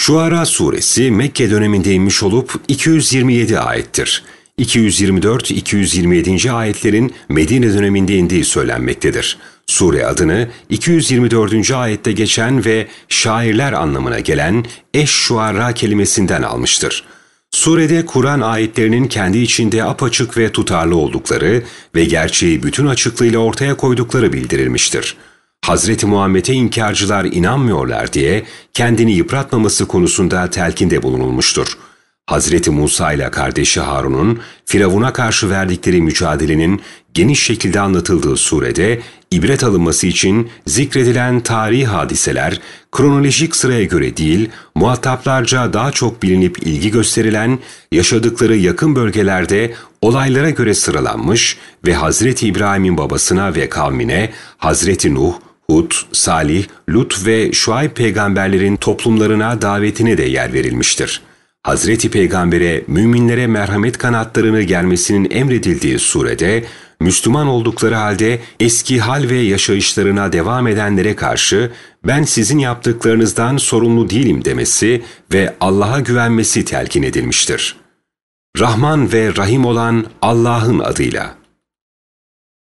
Şuara suresi Mekke döneminde inmiş olup 227 ayettir. 224-227. ayetlerin Medine döneminde indiği söylenmektedir. Sure adını 224. ayette geçen ve şairler anlamına gelen eş-şuara kelimesinden almıştır. Surede Kur'an ayetlerinin kendi içinde apaçık ve tutarlı oldukları ve gerçeği bütün açıklığıyla ortaya koydukları bildirilmiştir. Hazreti Muhammed'e inkarcılar inanmıyorlar diye kendini yıpratmaması konusunda telkinde bulunulmuştur. Hazreti Musa ile kardeşi Harun'un Firavun'a karşı verdikleri mücadelenin geniş şekilde anlatıldığı surede ibret alınması için zikredilen tarihi hadiseler kronolojik sıraya göre değil, muhataplarca daha çok bilinip ilgi gösterilen, yaşadıkları yakın bölgelerde olaylara göre sıralanmış ve Hazreti İbrahim'in babasına ve kavmine Hazreti Nuh, Hud, Salih, Lut ve Şuayb peygamberlerin toplumlarına davetine de yer verilmiştir. Hazreti Peygamber'e müminlere merhamet kanatlarını germesinin emredildiği surede, Müslüman oldukları halde eski hal ve yaşayışlarına devam edenlere karşı ben sizin yaptıklarınızdan sorumlu değilim demesi ve Allah'a güvenmesi telkin edilmiştir. Rahman ve Rahim olan Allah'ın adıyla.